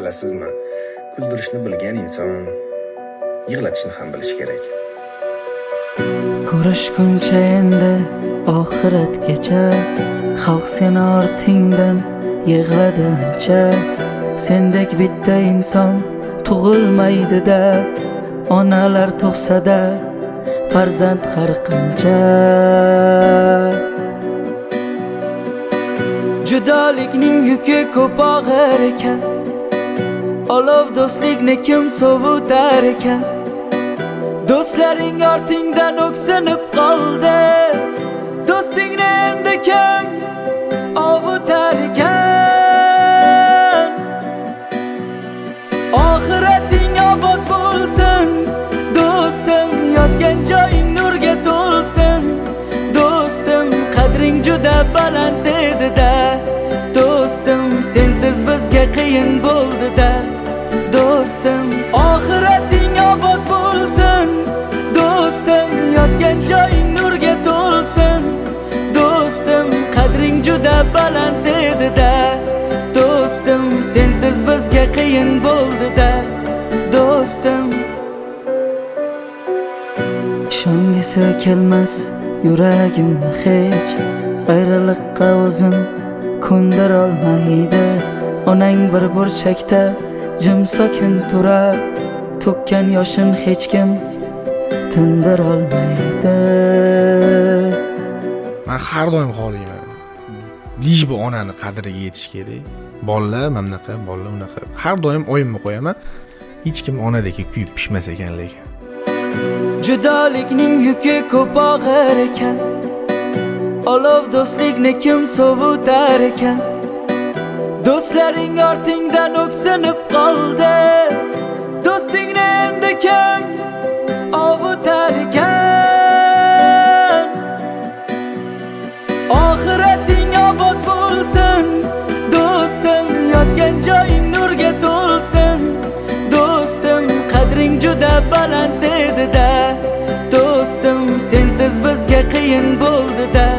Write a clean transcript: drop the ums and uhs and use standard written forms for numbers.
Bilasizmi, kuldirishni bilgan inson yig'latishni ham bilish kerak. Ko'rishguncha endi oxiratgacha, xalq seni ortingdan yig'ladi ancha. Sendek bitta inson tug'ilmaydi-da, onalar tug'sa-da farzand har qancha. Judolikning yuki ko'p og'ir ekan, olov do'stlikni kim sovutar ekan. Do'stlaring ortingdan o'ksinib qoldi, do'stingni endi kim ovutar ekan. Oxirating obod bo'lsin do'stim, yotgan joying nurga to'lsin do'stim. Qadring juda baland edi-da do'stim, sensiz bizga qiyin bo'ldi-da do'stim. Oxirating obod bo'lsin do'stim, yotgan joying nurga to'lsin do'stim. Qadring juda baland edi-da do'stim, sensiz bizga qiyin bo'ldi-da do'stim. Ishongisi kelmas yuragimni hech, ayriliqqa o'zim ko'ndira olmaydi. Onang bir burchakda jim sokin turar, to'kkan yoshin hech kim tindira olmaydi. Men har doim xohlayman, lish bu onani qadriga yetish kerak. Bolalar mamnaqa, bolalar unaqa. Har doim o'yimni qo'yaman, hech kim onadagi kuyib pishmas ekan lekin. Judolikning yuki ko'p og'ir ekan, olov do'stlikni kim sovutar ekan. Do'stlaring ortingdan o'ksinib qoldi, do'stingni endi kim ovutar ekan. Oxirating obod bo'lsin do'stim, yotgan joying nurga to'lsin do'stim. Qadring juda baland edi-da do'stim, sensiz bizga qiyin bo'ldi-da